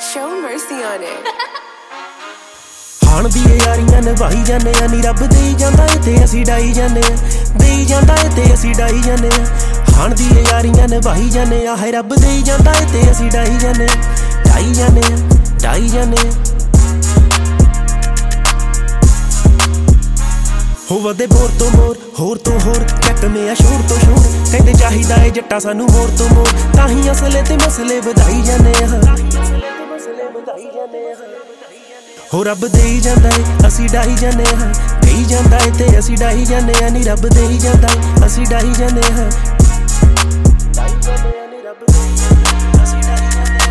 Show mercy on it. हाण दी यारियां निभाई जाने आ नी रब देई जांदा ए ते असीं डाई जाने आ देई जांदा ए ते असीं डाई जाने आ हाण दी यारियां निभाई जाने आ हाय रब देई जांदा ए ते असीं डाई जाने आ डाई जाने आ डाई जाने आ हो वधे मोर तो मोर होर तो होर चक में आ शोर तो शोर कहंदे चाहिदा ए जट्टा सानू मोर तो मोर ताहीं असले ते मसले वधाई जाने आ हो रब देई जांदा ए असीं डाई जाने आ देई जांदा ए ते असीं डाई जाने आ नी रब देई जांदा ए असीं डाई जाने आ डाई जाने आ नी रब देई जांदा असीं डाई जाने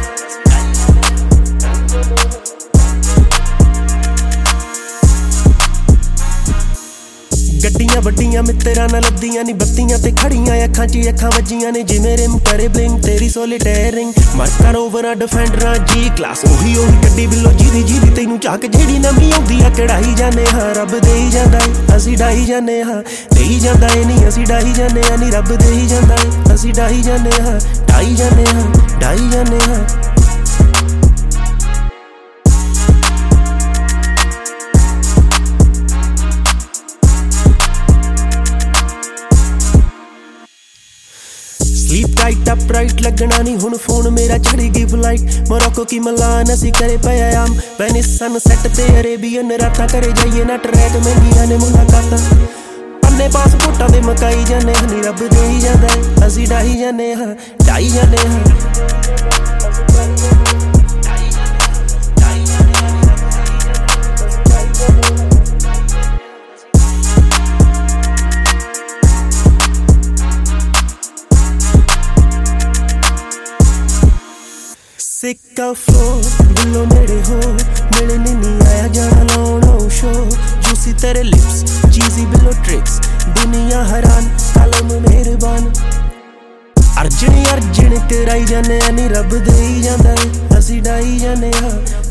आ गड्डियां वड्डियां मित्तरां नाल लद्दियां नी बत्तियां ते खड़ियां अखां च अखां वज्जियां ने जिवें रिम करे ब्लिंग तेरी सोलिटेयरिंग मार्का रोवरां डिफेंडरां जी क्लास ओही गड्डी बिलो जीदी तैनूं झाक जेहड़ी नवीं आउंदी आ कढ़ाई जाने हां रब देई जांदा ए असीं डाई जाने हां देई जांदा ए नी असीं डाई जाने आ नी रब देई जांदा ए असीं डाई जाने हां डाई जाने हां डाई जाने हां स्लीप टाइट अप राइट लगना नहीं हुण फोन मेरा चढ़ी गई फ्लाइट मोरक्को की मलान असी करे पया आम वेनिस सनसेट ते अरेबियन रातां करे जाइए ना ट्रैक महंगियां ने मुलाकातां पन्ने पासपोर्टां दे मकाई जाने हनी रब देई जांदा ए असीं डाई जाने हां डाई जाने हां सिक्का फ्लो दिलों नेड़े हो मिलने नहीं आया जाना लाउन शो जूसी तेरे लिप्स चीज़ी बिलो ट्रिक्स दुनिया हैरान कलम मेहरबान अर्जन कराई जाने नी रब देई जांदा ए असीं डाई जाने हां